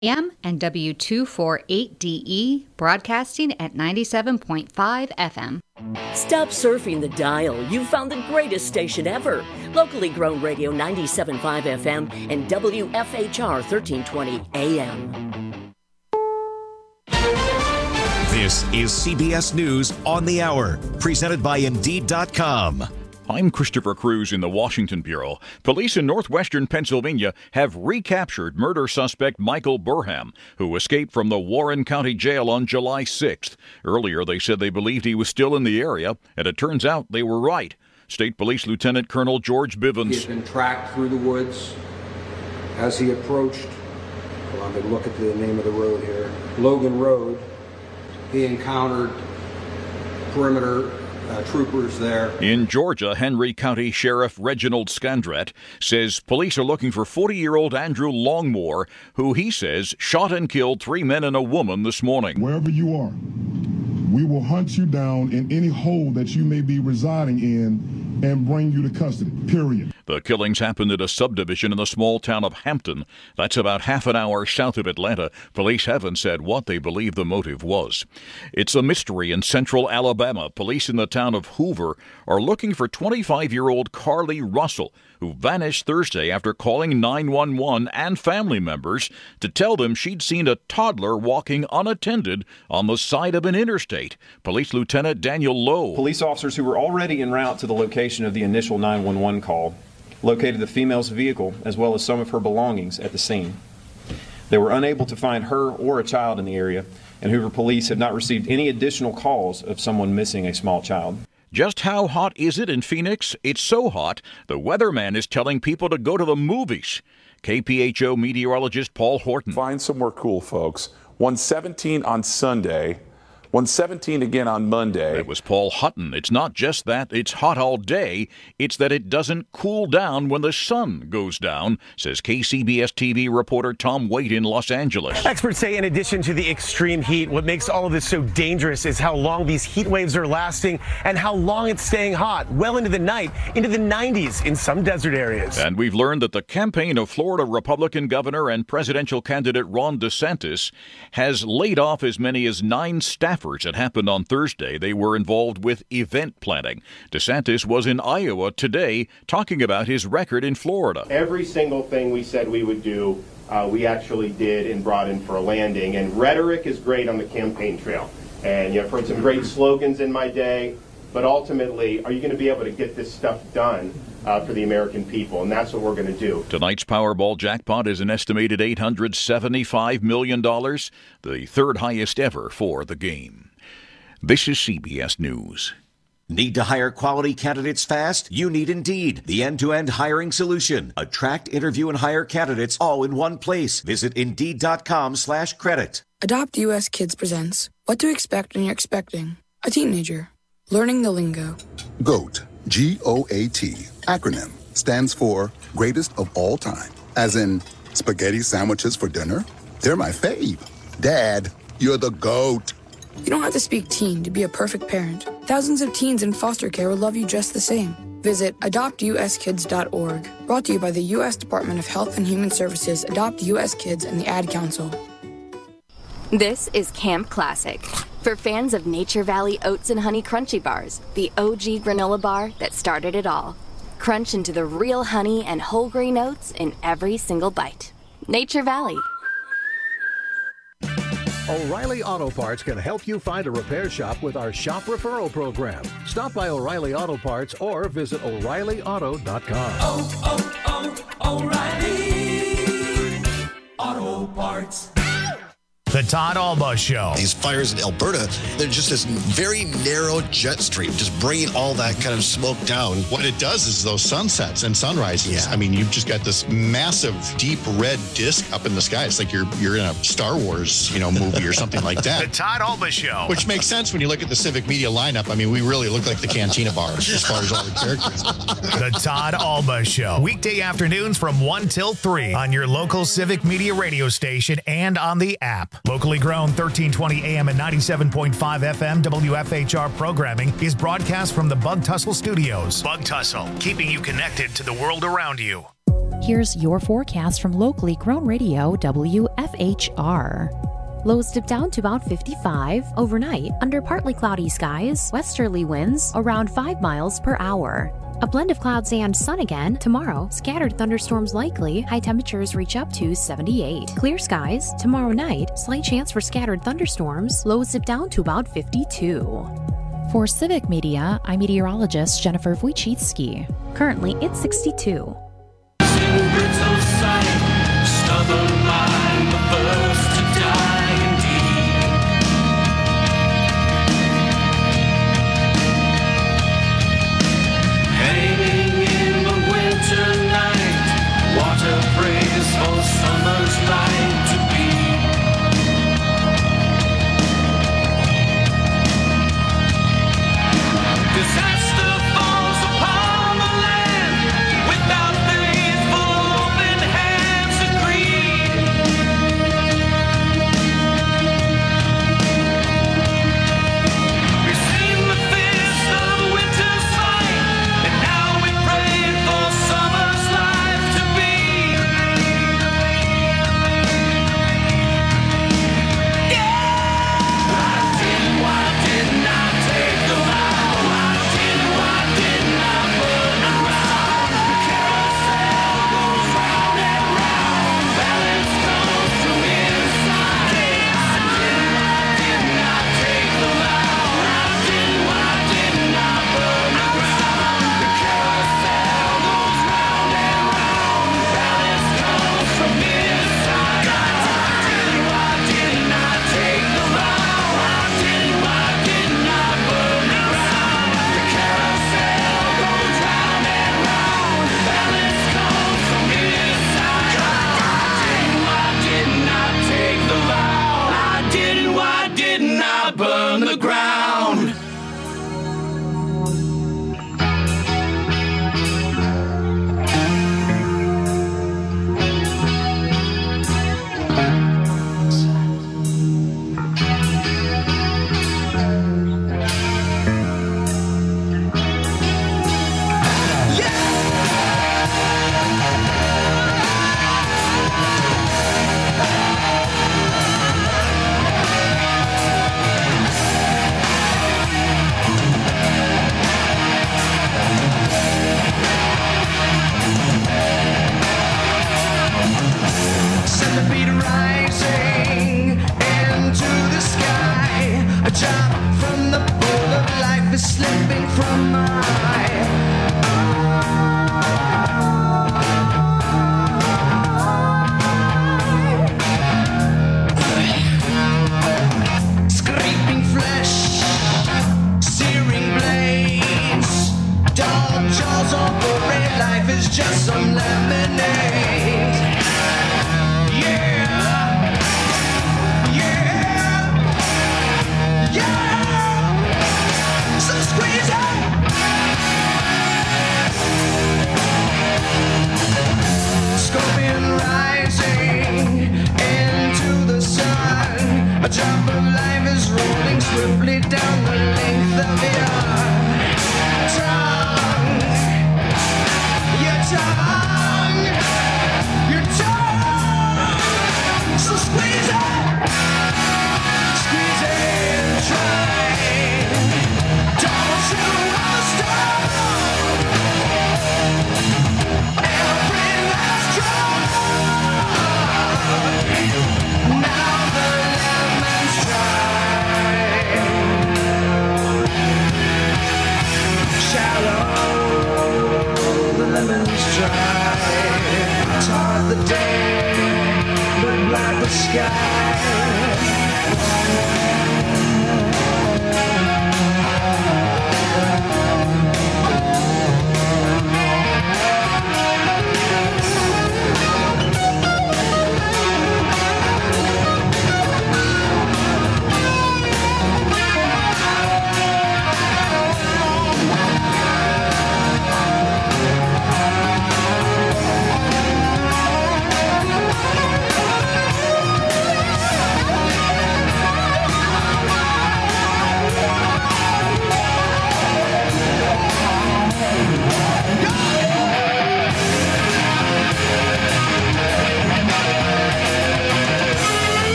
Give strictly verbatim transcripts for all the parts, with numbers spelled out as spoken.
A M and W two forty-eight D E, broadcasting at ninety-seven point five F M. Stop surfing the dial. You've found the greatest station ever. Locally grown radio ninety-seven point five F M and W F H R thirteen twenty A M. This is C B S News on the Hour, presented by Indeed dot com. I'm Christopher Cruz in the Washington Bureau. Police in northwestern Pennsylvania have recaptured murder suspect Michael Burham, who escaped from the Warren County Jail on July sixth. Earlier, they said they believed he was still in the area, and it turns out they were right. State Police Lieutenant Colonel George Bivens. He had been tracked through the woods as he approached. Well, I'm going to look at the name of the road here. Logan Road. He encountered perimeter Uh, troopers there. In Georgia, Henry County Sheriff Reginald Scandrett says police are looking for forty-year-old Andrew Longmore, who he says shot and killed three men and a woman this morning. Wherever you are, we will hunt you down in any hole that you may be residing in and bring you to custody, period. The killings happened at a subdivision in the small town of Hampton. That's about half an hour south of Atlanta. Police haven't said what they believe the motive was. It's a mystery in central Alabama. Police in the town of Hoover are looking for twenty-five-year-old Carly Russell, who vanished Thursday after calling nine one one and family members to tell them she'd seen a toddler walking unattended on the side of an interstate. Police Lieutenant Daniel Lowe. Police officers who were already en route to the location of the initial nine one one call located the female's vehicle as well as some of her belongings at the scene. They were unable to find her or a child in the area, and Hoover police have not received any additional calls of someone missing a small child. Just how hot is it in Phoenix? It's so hot, the weatherman is telling people to go to the movies. K P H O meteorologist Paul Horton. Find somewhere cool, folks. one seventeen on Sunday. one seventeen again on Monday. That was Paul Hutton. It's not just that it's hot all day, it's that it doesn't cool down when the sun goes down, says K C B S T V reporter Tom Waite in Los Angeles. Experts say in addition to the extreme heat, what makes all of this so dangerous is how long these heat waves are lasting and how long it's staying hot, well into the night, into the nineties in some desert areas. And we've learned that the campaign of Florida Republican governor and presidential candidate Ron DeSantis has laid off as many as nine staff. It happened on Thursday. They were involved with event planning. DeSantis was in Iowa today talking about his record in Florida. Every single thing we said we would do, uh, we actually did and brought in for a landing. And rhetoric is great on the campaign trail. And you know, I've heard some great slogans in my day. But ultimately, are you going to be able to get this stuff done uh, for the American people? And that's what we're going to do. Tonight's Powerball jackpot is an estimated eight hundred seventy-five million dollars, the third highest ever for the game. This is C B S News. Need to hire quality candidates fast? You need Indeed, the end-to-end hiring solution. Attract, interview, and hire candidates all in one place. Visit Indeed.com slash credit. Adopt U S Kids presents What to Expect When You're Expecting a Teenager. Learning the lingo. GOAT, G O A T, acronym, stands for Greatest of All Time. As in, spaghetti sandwiches for dinner? They're my fave. Dad, you're the GOAT. You don't have to speak teen to be a perfect parent. Thousands of teens in foster care will love you just the same. Visit adopt u s kids dot org. Brought to you by the U S Department of Health and Human Services, Adopt U S Kids, and the Ad Council. This is Camp Classic. For fans of Nature Valley Oats and Honey Crunchy Bars, the O G granola bar that started it all. Crunch into the real honey and whole grain oats in every single bite. Nature Valley. O'Reilly Auto Parts can help you find a repair shop with our shop referral program. Stop by O'Reilly Auto Parts or visit O'Reilly Auto dot com. Oh, oh, oh, O'Reilly Auto Parts. The Todd Alba Show. These fires in Alberta, they're just this very narrow jet stream, just bringing all that kind of smoke down. What it does is those sunsets and sunrises. Yeah. I mean, you've just got this massive, deep red disc up in the sky. It's like you're you're in a Star Wars, you know, movie or something like that. The Todd Alba Show. Which makes sense when you look at the Civic Media lineup. I mean, we really look like the Cantina Bar as far as all the characters. The Todd Alba Show. Weekday afternoons from one till three on your local Civic Media radio station and on the app. Locally grown thirteen twenty A M and ninety-seven point five F M W F H R programming is broadcast from the Bug Tussle Studios. Bug Tussle, keeping you connected to the world around you. Here's your forecast from locally grown radio W F H R. Lows dip down to about fifty-five. Overnight, under partly cloudy skies, westerly winds around five miles per hour. A blend of clouds and sun again. Tomorrow, scattered thunderstorms likely. High temperatures reach up to seventy-eight. Clear skies. Tomorrow night, slight chance for scattered thunderstorms. Lows dip down to about fifty-two. For Civic Media, I'm meteorologist Jennifer Wojcicki. Currently, it's sixty-two.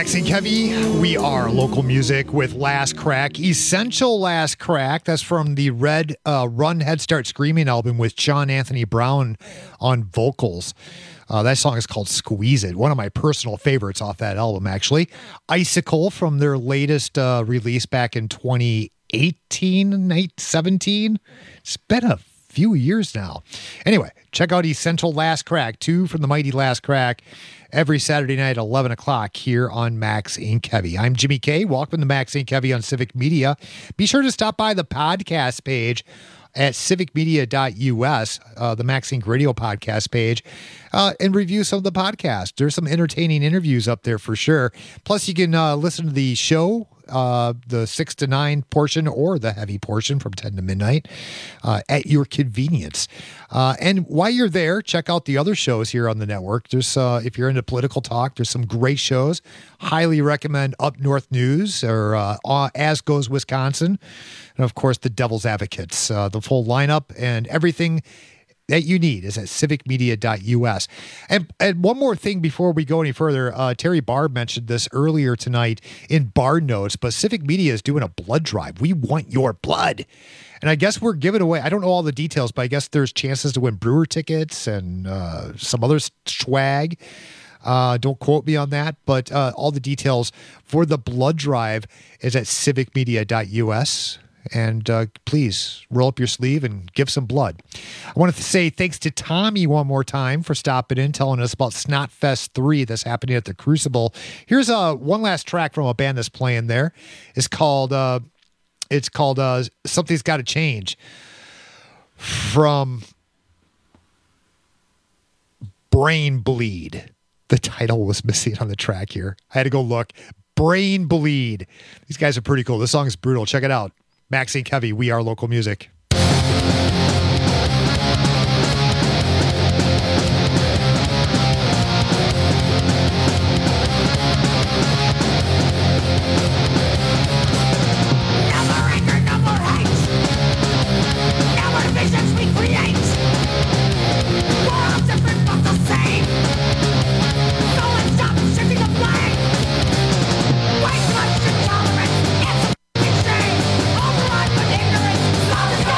Maxine Kevy, we are local music with Last Crack, Essential Last Crack. That's from the Red uh, Run Head Start Screaming album with Sean Anthony Brown on vocals. Uh, that song is called Squeeze It, one of my personal favorites off that album, actually. Icicle from their latest uh, release back in twenty eighteen, seventeen. It's been a few years now. Anyway, check out Essential Last Crack, two from the mighty Last Crack, every Saturday night at eleven o'clock here on Max and Kevy. I'm Jimmy K. Welcome to Max and Kevy on Civic Media. Be sure to stop by the podcast page at civic media dot u s, uh, the Max Inc Radio podcast page, uh, and review some of the podcasts. There's some entertaining interviews up there for sure. Plus, you can uh, listen to the show, uh, the six to nine portion or the heavy portion from ten to midnight uh, at your convenience. Uh, and while you're there, check out the other shows here on the network. There's, uh, if you're into political talk, there's some great shows. Highly recommend Up North News or uh, As Goes Wisconsin. And of course, the Devil's Advocates. Uh, the full lineup and everything that you need is at civic media dot u s. And, and one more thing before we go any further, uh, Terry Barb mentioned this earlier tonight in Bar Notes, but Civic Media is doing a blood drive. We want your blood. And I guess we're giving away, I don't know all the details, but I guess there's chances to win brewer tickets and uh, some other swag. Uh, don't quote me on that, but uh, all the details for the blood drive is at civic media dot u s. And uh, please roll up your sleeve and give some blood. I want to say thanks to Tommy one more time for stopping in, telling us about Snotfest three that's happening at the Crucible. Here's uh, one last track from a band that's playing there. It's called uh, it's called uh, Something's Gotta Change from Brain Bleed. The title was missing on the track here. I had to go look. Brain Bleed. These guys are pretty cool. This song is brutal. Check it out. Max and Kevy, we are local music. Tolerance, it's a shame. Override with ignorance, solid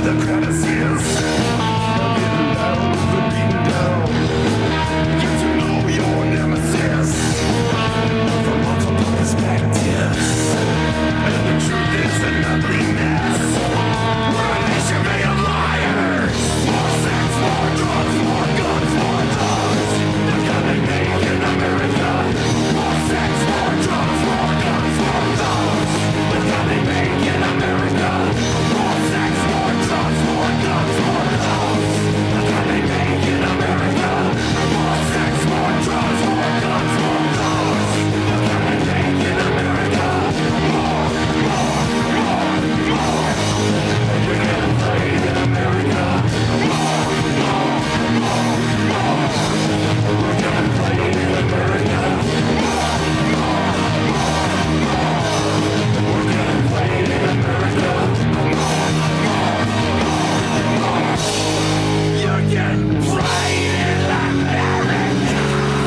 the crevices. Getting down with the beating down. Get to know your nemesis from multiple perspectives. And the truth is an ugly mess. We're a nation made of liars. More sex, more drugs, more guns, more dogs. Look how they make in America. More sex, more drugs, more guns, more dogs. Look how they make in America. More sex, more drugs, more guns, more dogs. Look how they make in America. More sex, more drugs, more guns, more dogs. Look how they make in America. More, more, more, more. We're gonna play in America. More, more, more, more. We're gonna play in America. More, more, more, more. We're gonna play in America. More, more, more, more. You're getting played in America.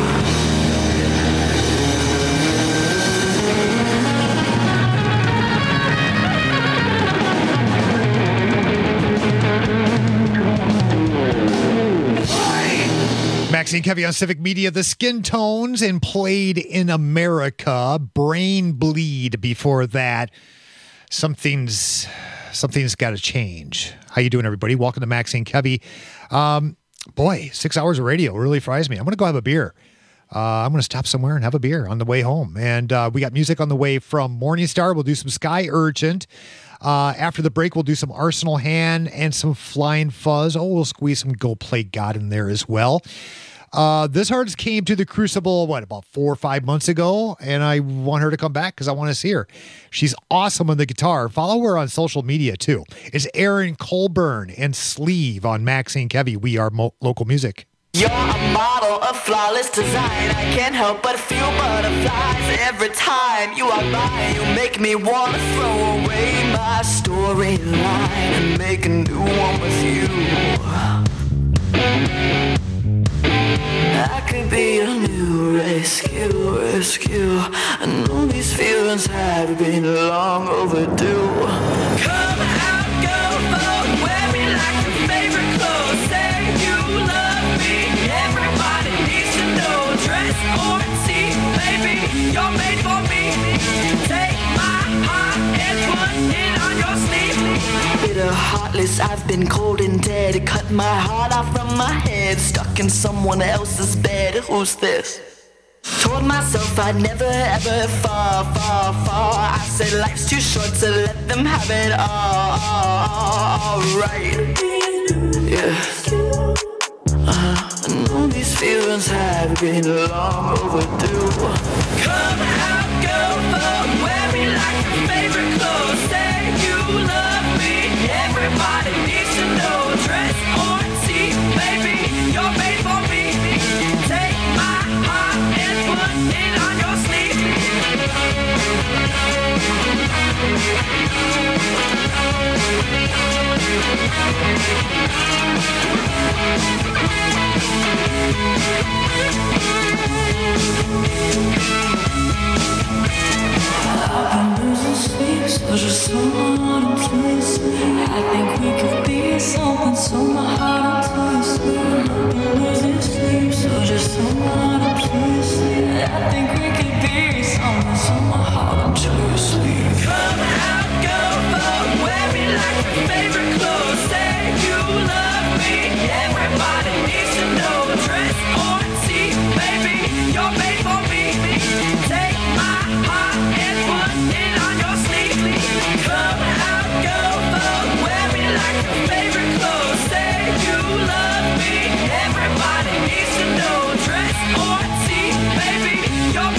Maxine Kevy on Civic Media, the Skin Tones, and Played in America. Brain Bleed before that. Something's something's got to change. How you doing, everybody? Welcome to Maxine Kevy. Um, boy, six hours of radio really fries me. I'm going to go have a beer. Uh, I'm going to stop somewhere and have a beer on the way home. And uh, we got music on the way from Morningstar. We'll do some Sky Urgent. Uh, after the break, we'll do some Arsenal Hand and some Flying Fuzz. Oh, we'll squeeze some Go Play God in there as well. Uh, this artist came to the Crucible, what, about four or five months ago, and I want her to come back because I want to see her. She's awesome on the guitar. Follow her on social media, too. It's Erin Colburn and Sleeve on Maxine Kevy. We are mo- local music. You're a model of flawless design. I can't help but feel butterflies every time you are by. You make me want to throw away my storyline and make a new one with you. I could be a new rescue, rescue. I know these feelings have been long overdue. Come out, go vote, wear me like your favorite clothes. Say you love me, everybody needs to know. Dress or see, baby, you're made for me. Take my heart and put it on your sleeve. Bitter, heartless, I've been cold and dead. Cut my heart off from my head, stuck in someone else's bed. Who's this? Told myself I'd never ever fall, fall, fall. I said life's too short to let them have it all, all, all right. Yeah. Uh, I know these feelings have been long overdue. Come out, go vote, wear me like your favorite clothes. Say you love me, everybody needs to know. Dress or see, baby, you're made for me. Take my heart and put it on your sleeve. I've been losing sleep, so just someone to please. I think we could be something, so my heart until you sleep. I've been losing sleep, so just someone to please. I think we could be something, so my heart until you sleep. Come out, go vote, wear me like your favorite clothes. Say you love me, everybody needs to know. Dress or see, baby, you're made for me. Take my heart and put it on your sleeve. Come out, go vote, wear me like your favorite clothes. Say you love me, everybody needs to know. Dress or see, baby, you're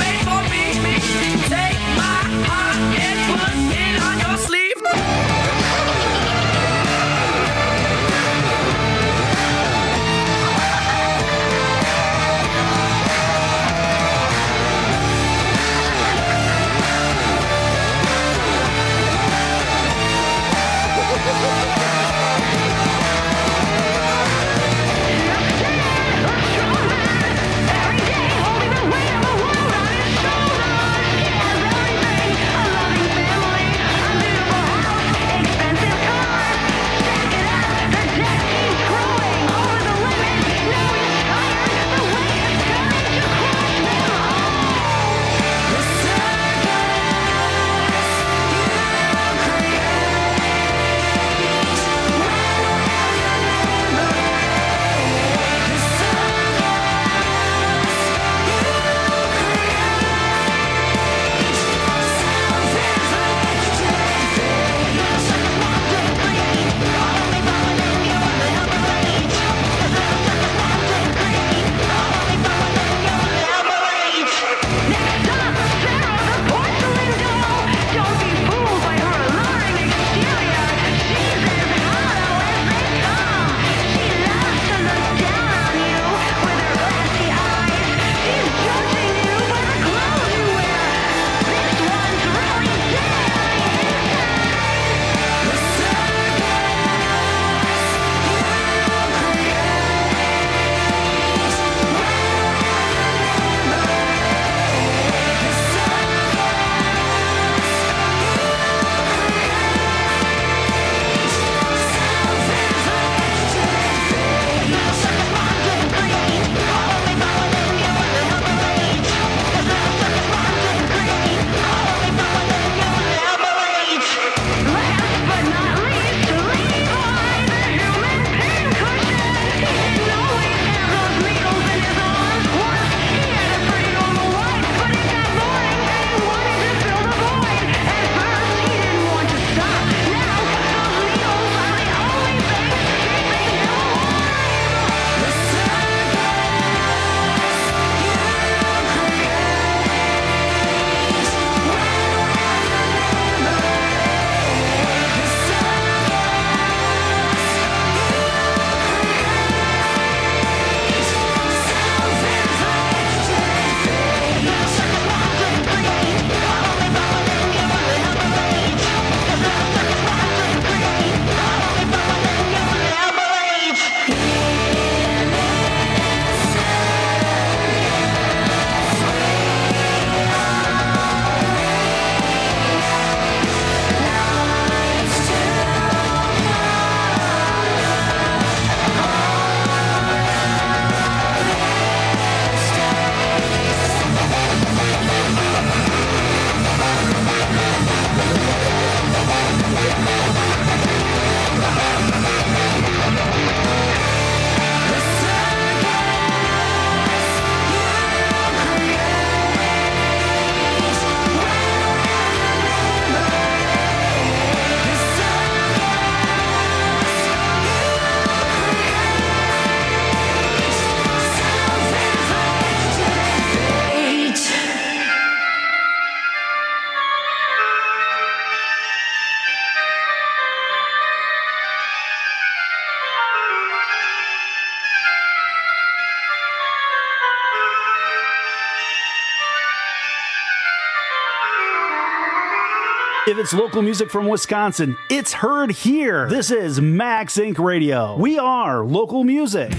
If it's local music from Wisconsin, it's heard here. This is Max Incorporated. Radio. We are local music.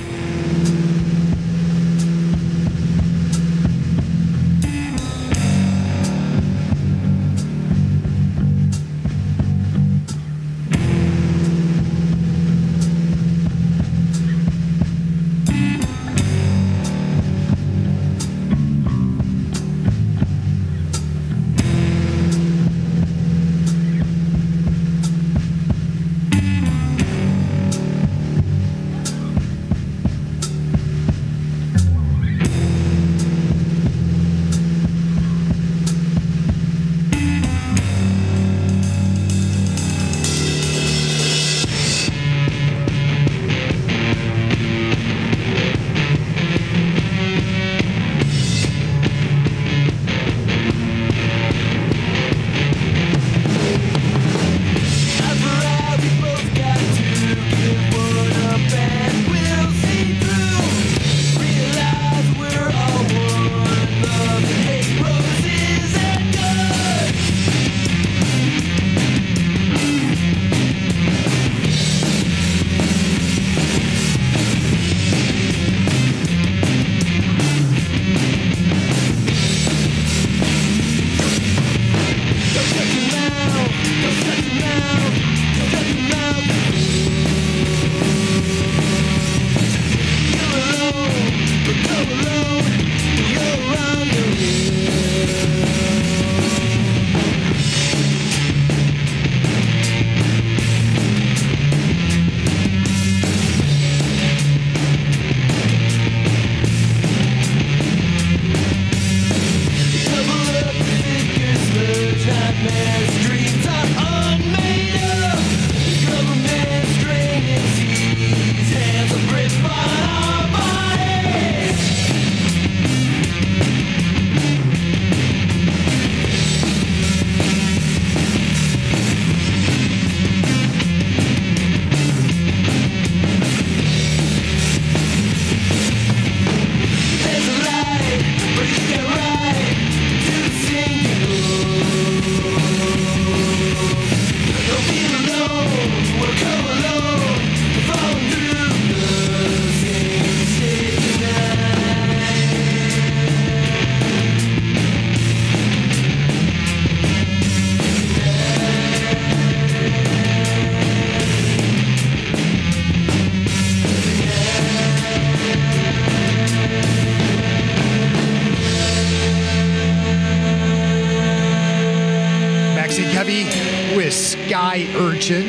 Sky Urchin.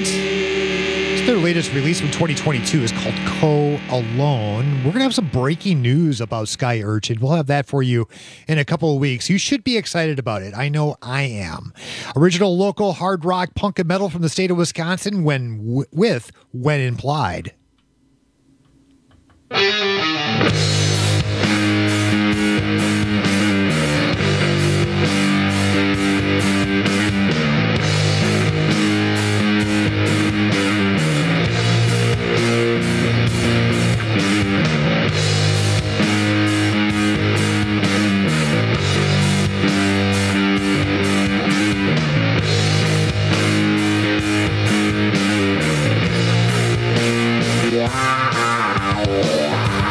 It's their latest release from twenty twenty-two. Is called Co Alone. We're going to have some breaking news about Sky Urchin. We'll have that for you in a couple of weeks. You should be excited about it. I know I am. Original local hard rock, punk, and metal from the state of Wisconsin when w- with When Implied. Yeah.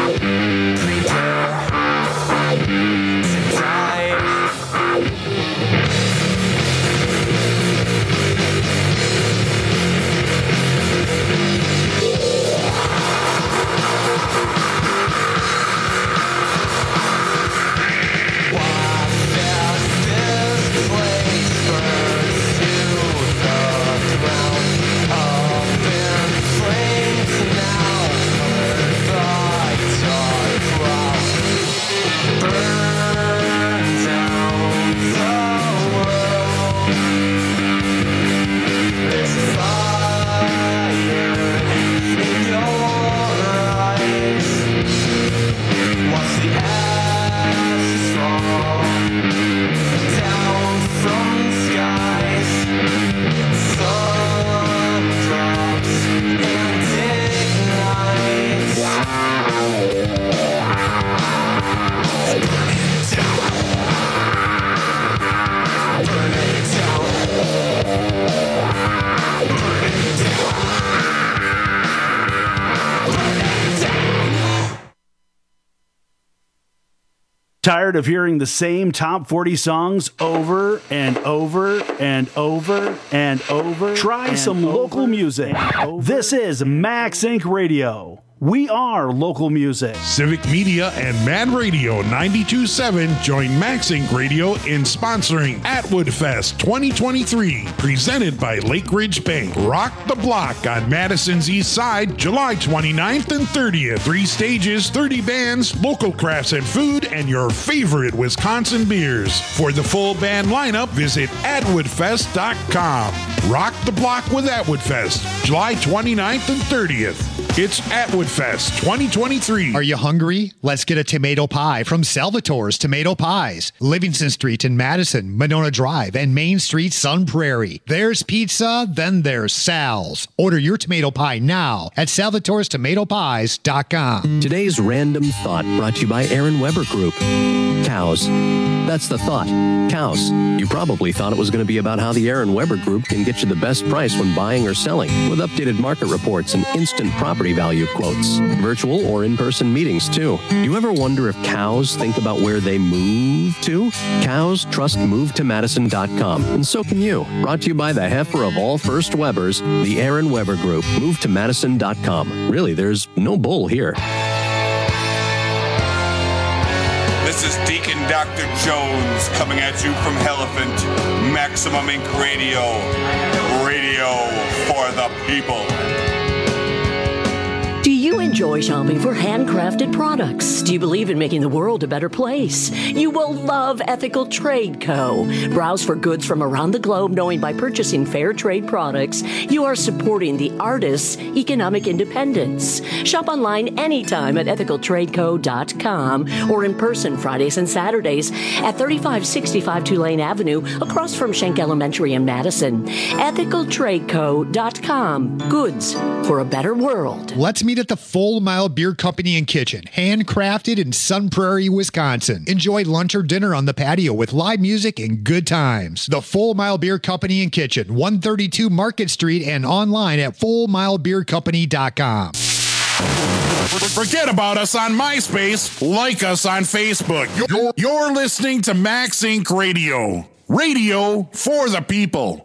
Tired of hearing the same top forty songs over and over and over and over? Try and some over local music. This is Max Inc Radio. We are local music. Civic Media and Man Radio ninety-two point seven join Max Inc Radio in sponsoring Atwood Fest twenty twenty-three, presented by Lake Ridge Bank. Rock the Block on Madison's East Side, July twenty-ninth and thirtieth. Three stages, thirty bands, local crafts and food, and your favorite Wisconsin beers. For the full band lineup, visit atwood fest dot com. Rock the Block with Atwood Fest, July twenty-ninth and thirtieth. It's Atwood Fest twenty twenty-three. Are you hungry? Let's get a tomato pie from Salvatore's Tomato Pies. Livingston Street in Madison, Monona Drive, and Main Street, Sun Prairie. There's pizza, then there's Sal's. Order your tomato pie now at salvatores tomato pies dot com. Today's random thought brought to you by Aaron Weber Group. Cows. That's the thought. Cows. You probably thought it was going to be about how the Aaron Weber Group can get you the best price when buying or selling, with updated market reports and instant property value quotes. Virtual or in-person meetings, too. Do you ever wonder if cows think about where they move to? Cows trust move to madison dot com, and so can you. Brought to you by the heifer of all first Webers, the Aaron Weber Group. move to madison dot com. Really, there's no bull here. This is Deacon Doctor Jones coming at you from Elephant, Maximum Incorporated. Radio. Radio for the people. Do you enjoy shopping for handcrafted products? Do you believe in making the world a better place? You will love Ethical Trade Co. Browse for goods from around the globe, knowing by purchasing fair trade products, you are supporting the artists' economic independence. Shop online anytime at ethical trade co dot com or in person Fridays and Saturdays at thirty-five sixty-five Tulane Avenue, across from Schenck Elementary in Madison. ethical trade co dot com. Goods for a better world. Let's meet at the Full Mile Beer Company and Kitchen, handcrafted in Sun Prairie, Wisconsin. Enjoy lunch or dinner on the patio with live music and good times. The Full Mile Beer Company and Kitchen, one thirty-two Market Street, and online at full mile beer company dot com. Forget about us on MySpace. Like us on Facebook. You're, you're listening to Max Inc Radio. Radio for the people.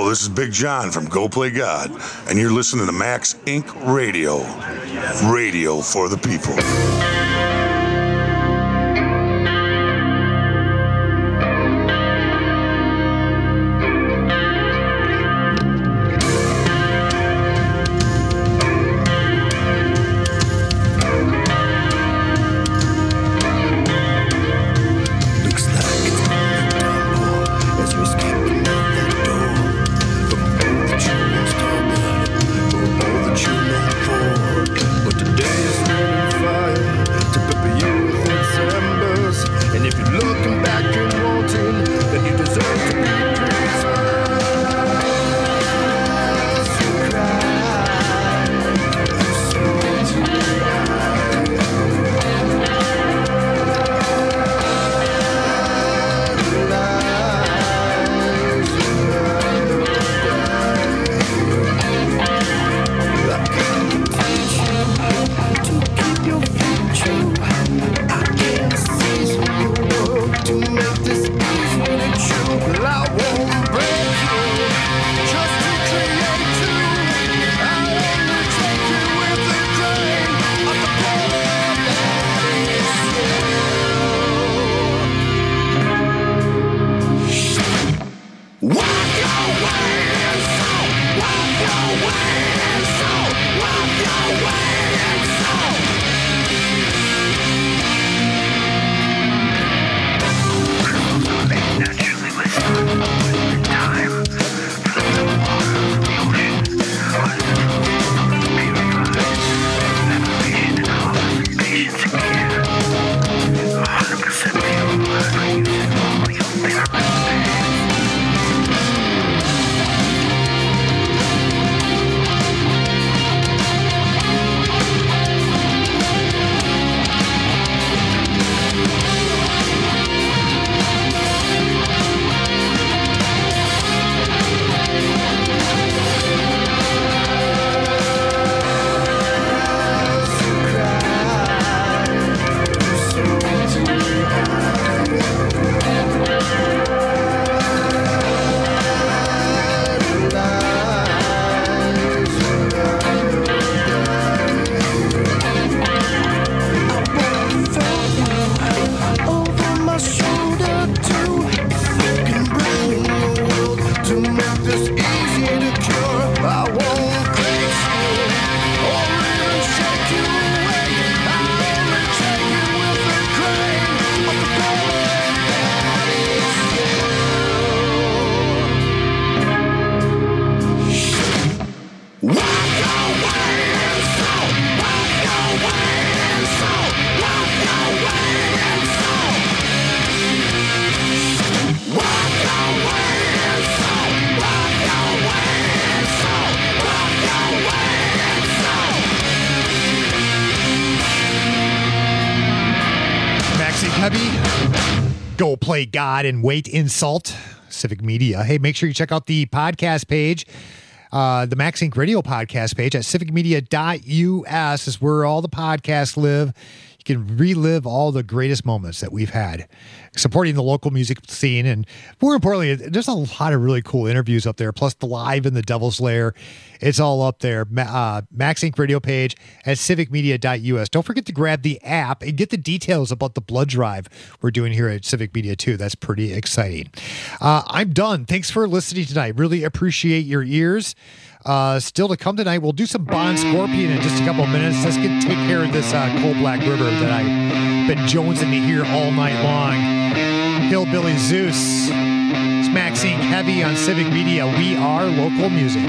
this is Big John from Go Play God, and you're listening to Max Incorporated. Radio. Radio for the people. Go Play God and Wait Insult, Civic Media. Hey, make sure you check out the podcast page, uh, the Max Inc Radio podcast page at civic media dot u s is where all the podcasts live. You can relive all the greatest moments that we've had supporting the local music scene. And more importantly, there's a lot of really cool interviews up there, plus the live in the Devil's Lair. It's all up there. Uh, Max Inc Radio page at civic media dot u s. Don't forget to grab the app and get the details about the blood drive we're doing here at Civic Media too. That's pretty exciting. Uh, I'm done. Thanks for listening tonight. Really appreciate your ears. Uh, still to come tonight, we'll do some Bon Scorpion in just a couple of minutes. Let's get take care of this uh, Cold Black River that I've been jonesing to hear all night long. Hillbilly Zeus. It's Max Inc Heavy on Civic Media. We are local music.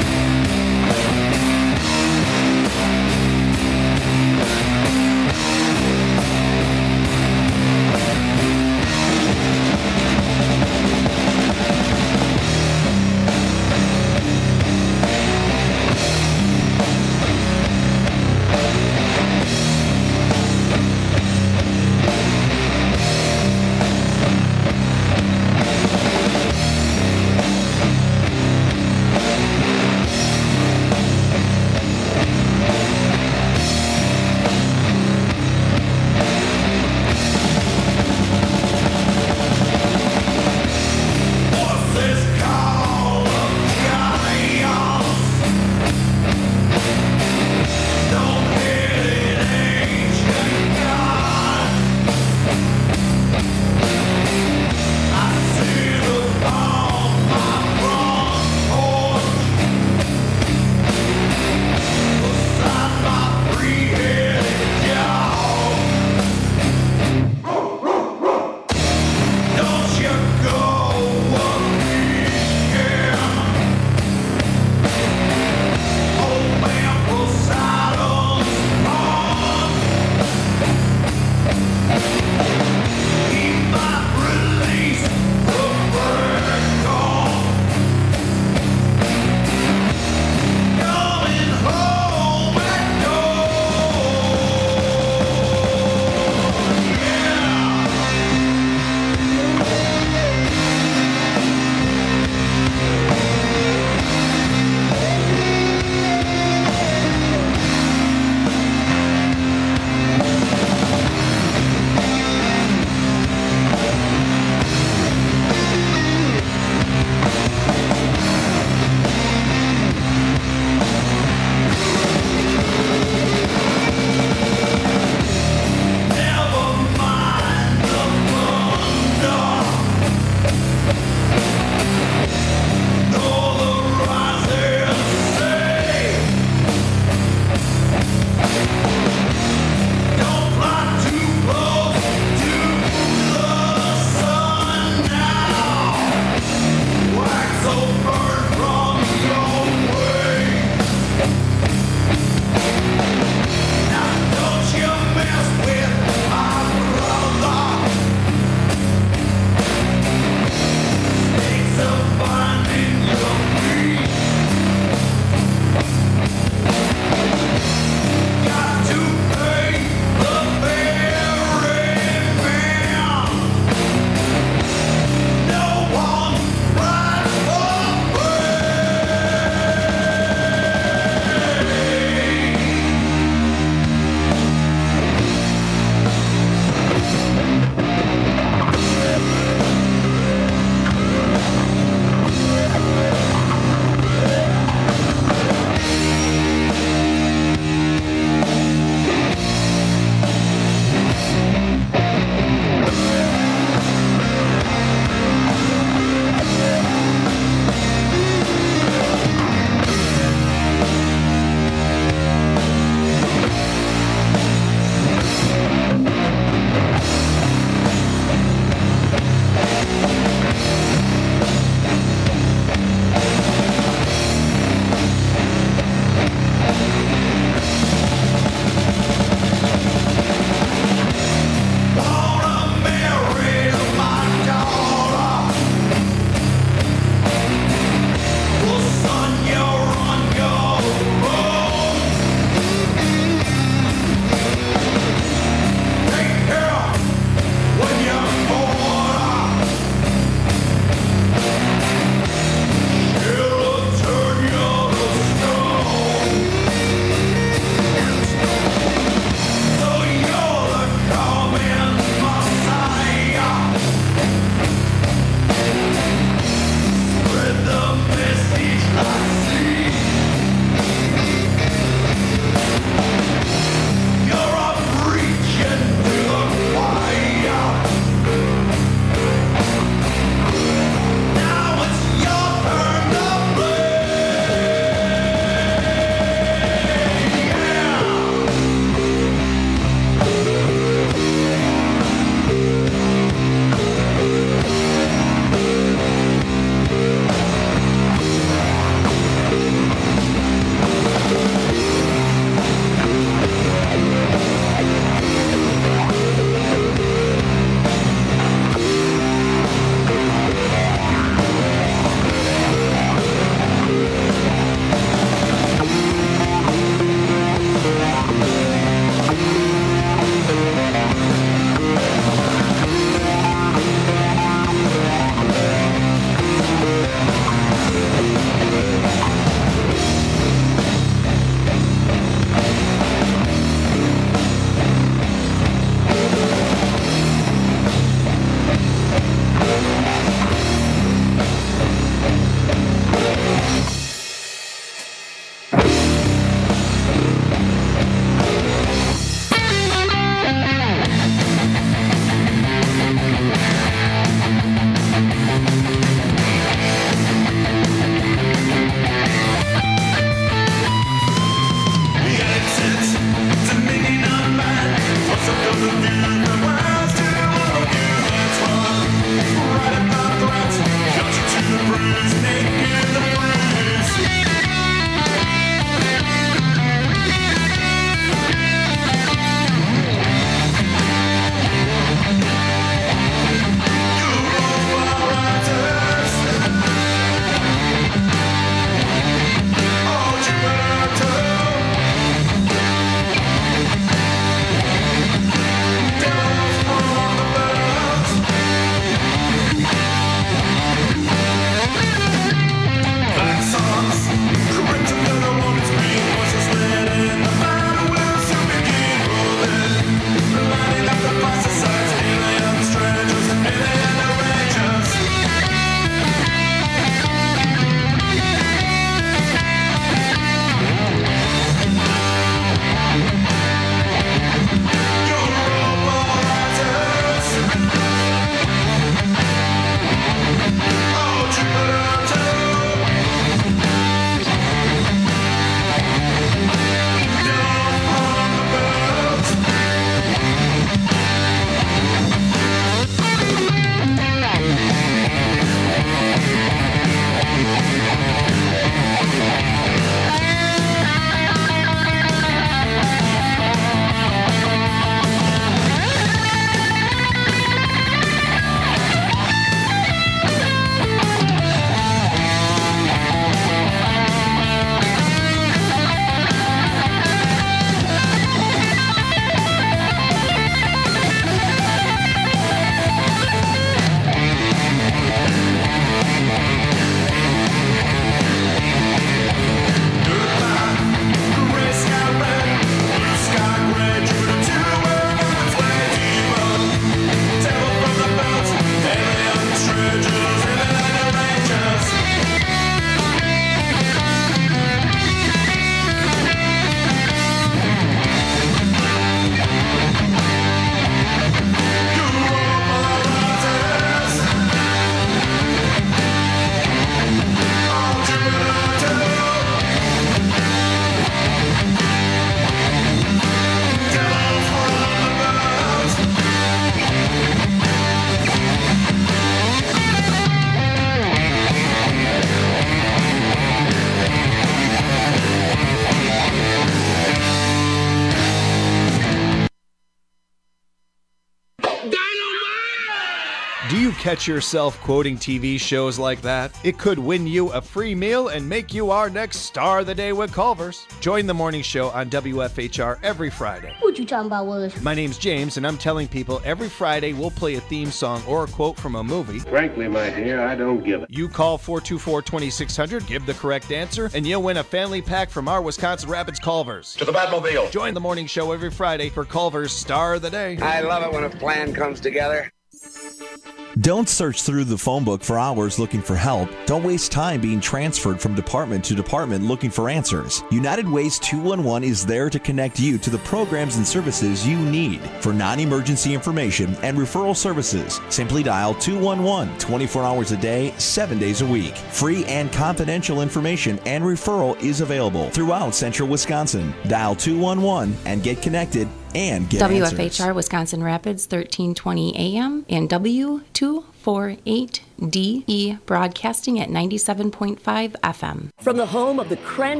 Do you catch yourself quoting T V shows like that? It could win you a free meal and make you our next star of the day with Culver's. Join the morning show on W F H R every Friday. What you talking about, Willis? My name's James, and I'm telling people every Friday we'll play a theme song or a quote from a movie. Frankly, my dear, I don't give it. You call four two four, two six zero zero, give the correct answer, and you'll win a family pack from our Wisconsin Rapids Culver's. To the Batmobile. Join the morning show every Friday for Culver's Star of the Day. I love it when a plan comes together. Don't search through the phone book for hours looking for help. Don't waste time being transferred from department to department looking for answers. United Ways two one one is there to connect you to the programs and services you need. For non-emergency information and referral services, simply dial two one one twenty-four hours a day, seven days a week. Free and confidential information and referral is available throughout central Wisconsin. Dial two one one and get connected and get W F H R answers. Wisconsin Rapids, thirteen twenty A M and W two forty-eight D E broadcasting at ninety-seven point five F M. From the home of the Cran